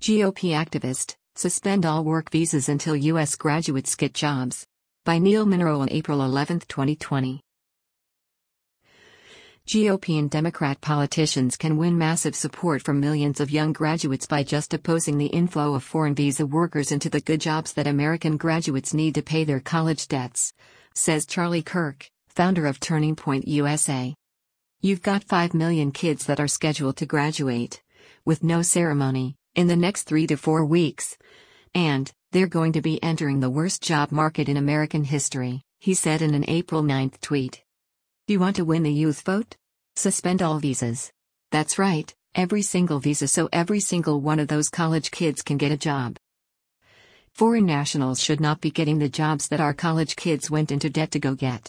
GOP activist, suspend all work visas until U.S. graduates get jobs. By Neil Munro on April 11, 2020. GOP and Democrat politicians can win massive support from millions of young graduates by just opposing the inflow of foreign visa workers into the good jobs that American graduates need to pay their college debts, says Charlie Kirk, founder of Turning Point USA. You've got 5 million kids that are scheduled to graduate, with no ceremony, in the next 3 to 4 weeks. And they're going to be entering the worst job market in American history, he said in an April 9 tweet. Do you want to win the youth vote? Suspend all visas. That's right, every single visa, so every single one of those college kids can get a job. Foreign nationals should not be getting the jobs that our college kids went into debt to go get.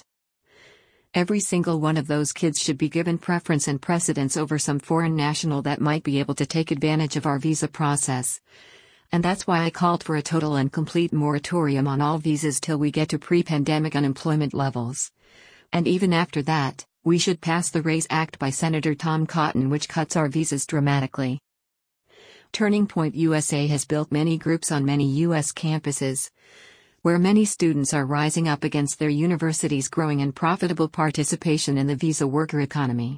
Every single one of those kids should be given preference and precedence over some foreign national that might be able to take advantage of our visa process. And that's why I called for a total and complete moratorium on all visas till we get to pre-pandemic unemployment levels. And even after that, we should pass the RAISE Act by Senator Tom Cotton, which cuts our visas dramatically. Turning Point USA has built many groups on many U.S. campuses, where many students are rising up against their university's growing and profitable participation in the visa worker economy.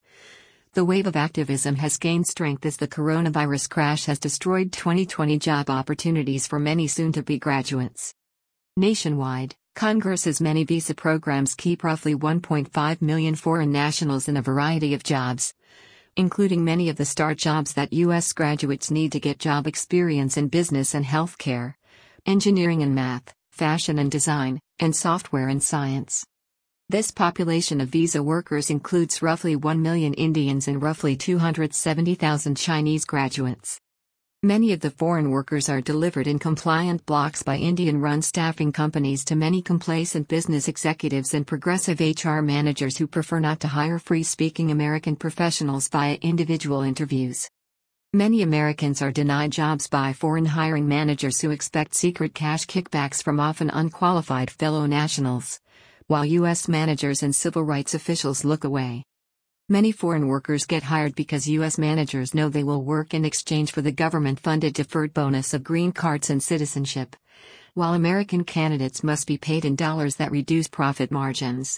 The wave of activism has gained strength as the coronavirus crash has destroyed 2020 job opportunities for many soon-to-be graduates. Nationwide, Congress's many visa programs keep roughly 1.5 million foreign nationals in a variety of jobs, including many of the start jobs that U.S. graduates need to get job experience in business and healthcare, engineering and math, fashion and design, and software and science. This population of visa workers includes roughly 1 million Indians and roughly 270,000 Chinese graduates. Many of the foreign workers are delivered in compliant blocks by Indian-run staffing companies to many complacent business executives and progressive HR managers who prefer not to hire free-speaking American professionals via individual interviews. Many Americans are denied jobs by foreign hiring managers who expect secret cash kickbacks from often unqualified fellow nationals, while U.S. managers and civil rights officials look away. Many foreign workers get hired because U.S. managers know they will work in exchange for the government-funded deferred bonus of green cards and citizenship, while American candidates must be paid in dollars that reduce profit margins.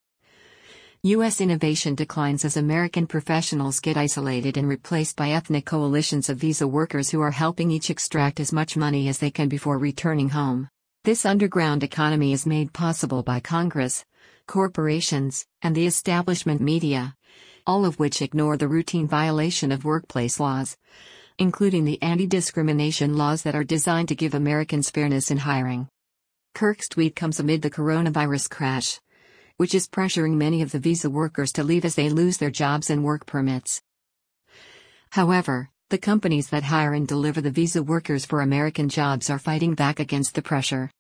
U.S. innovation declines as American professionals get isolated and replaced by ethnic coalitions of visa workers who are helping each extract as much money as they can before returning home. This underground economy is made possible by Congress, corporations, and the establishment media, all of which ignore the routine violation of workplace laws, including the anti-discrimination laws that are designed to give Americans fairness in hiring. Kirk's tweet comes amid the coronavirus crash, which is pressuring many of the visa workers to leave as they lose their jobs and work permits. However, the companies that hire and deliver the visa workers for American jobs are fighting back against the pressure.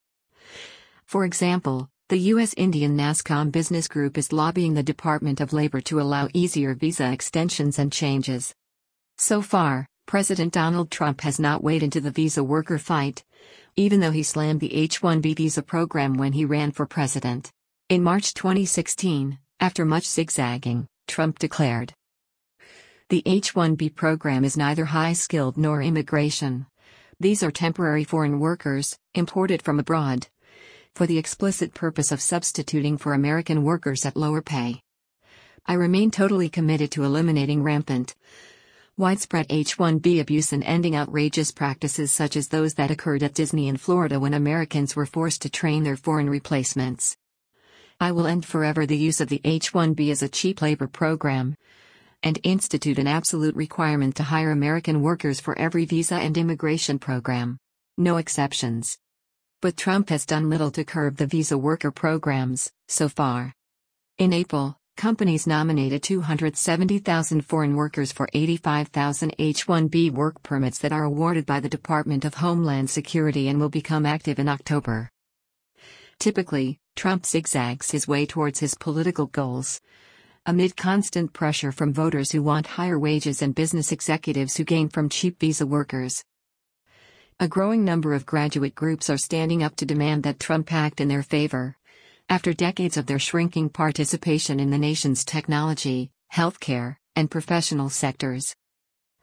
For example, the U.S. Indian NASCOM Business Group is lobbying the Department of Labor to allow easier visa extensions and changes. So far, President Donald Trump has not waded into the visa worker fight, even though he slammed the H-1B visa program when he ran for president. In March 2016, after much zigzagging, Trump declared, "The H-1B program is neither high-skilled nor immigration. These are temporary foreign workers, imported from abroad, for the explicit purpose of substituting for American workers at lower pay. I remain totally committed to eliminating rampant, widespread H-1B abuse and ending outrageous practices such as those that occurred at Disney in Florida when Americans were forced to train their foreign replacements. I will end forever the use of the H-1B as a cheap labor program, and institute an absolute requirement to hire American workers for every visa and immigration program. No exceptions." But Trump has done little to curb the visa worker programs, so far. In April, companies nominated 270,000 foreign workers for 85,000 H-1B work permits that are awarded by the Department of Homeland Security and will become active in October. Typically, Trump zigzags his way towards his political goals, amid constant pressure from voters who want higher wages and business executives who gain from cheap visa workers. A growing number of graduate groups are standing up to demand that Trump act in their favor, after decades of their shrinking participation in the nation's technology, healthcare, and professional sectors.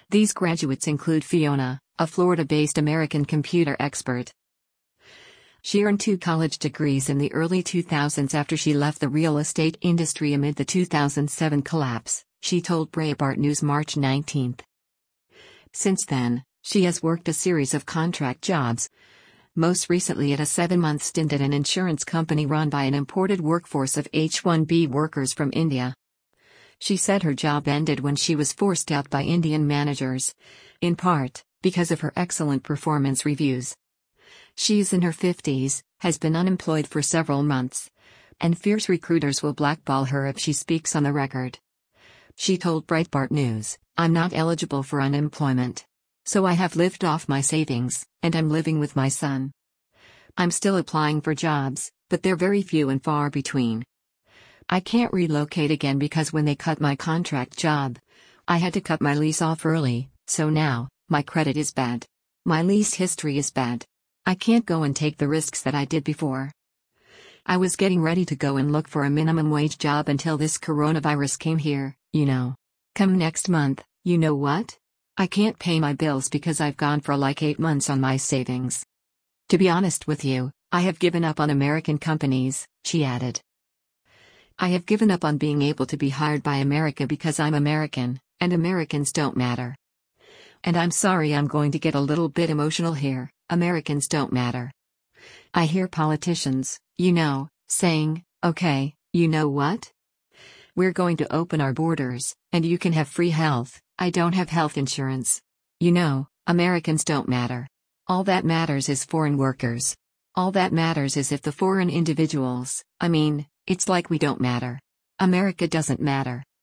These graduates include Fiona, a Florida-based American computer expert. She earned 2 college degrees in the early 2000s after she left the real estate industry amid the 2007 collapse, she told Breitbart News March 19. Since then, she has worked a series of contract jobs, most recently at a 7-month stint at an insurance company run by an imported workforce of H-1B workers from India. She said her job ended when she was forced out by Indian managers, in part because of her excellent performance reviews. She's in her 50s, has been unemployed for several months, and fears recruiters will blackball her if she speaks on the record. She told Breitbart News, "I'm not eligible for unemployment. So I have lived off my savings, and I'm living with my son. I'm still applying for jobs, but they're very few and far between. I can't relocate again because when they cut my contract job, I had to cut my lease off early, so now, my credit is bad. My lease history is bad. I can't go and take the risks that I did before. I was getting ready to go and look for a minimum wage job until this coronavirus came here, you know. Come next month, you know what? I can't pay my bills because I've gone for like 8 months on my savings. To be honest with you, I have given up on American companies," she added. "I have given up on being able to be hired by America because I'm American, and Americans don't matter. And I'm sorry I'm going to get a little bit emotional here, Americans don't matter. I hear politicians, you know, saying, okay, you know what? We're going to open our borders, and you can have free health. I don't have health insurance. You know, Americans don't matter. All that matters is foreign workers. All that matters is if the foreign individuals, it's like we don't matter. America doesn't matter."